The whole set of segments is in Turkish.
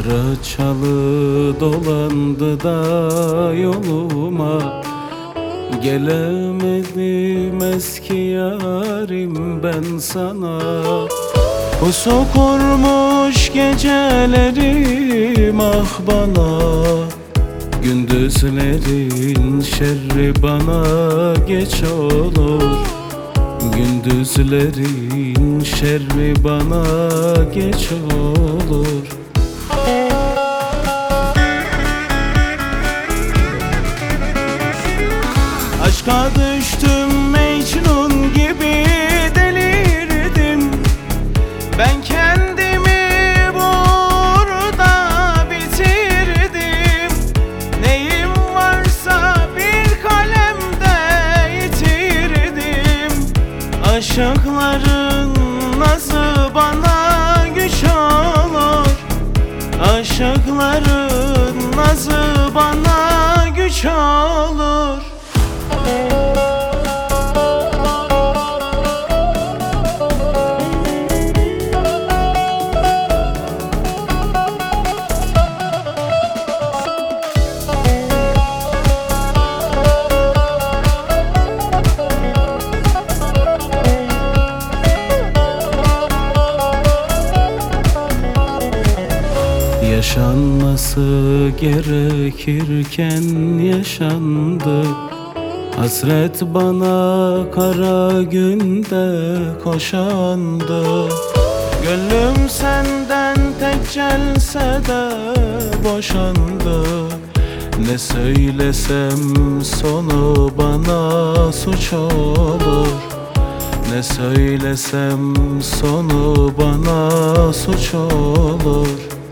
Kara çalı dolandı da yoluma, gelemedim eski yarim ben sana. Pusu kurmuş gecelerim ah bana, gündüzlerin şerri bana geç olur. Gündüzlerin şerri bana geç olur. Aşka düştüm Mecnun gibi delirdim. Ben kendimi burada bitirdim. Neyim varsa bir kalemde yitirdim. Aşıkların nazı bana güç olur. Aşıkların nazı bana güç olur. Yaşanması gerekirken yaşandı. Hasret bana kara günde koşandı. Gönlüm senden tek celsede boşandı. Ne söylesem sonu bana suç olur. Ne söylesem sonu bana suç olur.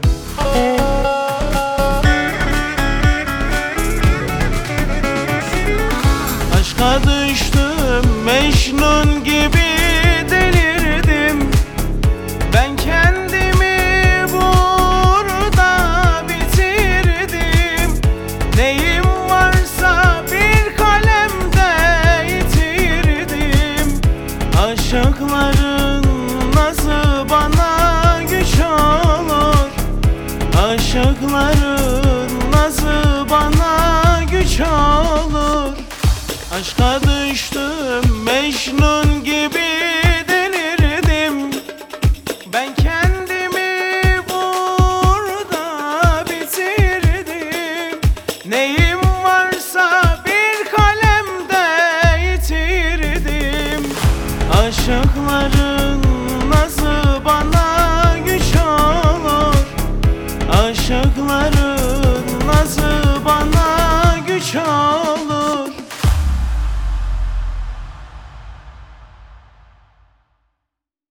Aşka düştüm Mecnun gibi delirdim. Ben kendimi burada bitirdim. Neyim varsa bir kalemde yitirdim. Aşıkların nazı bana güç olur. Aşıkların nazı bana güç olur. Aşka düştüm Mecnun gibi delirdim. Ben kendimi burada bitirdim. Neyim varsa bir kalemde yitirdim. Aşıkların nazı bana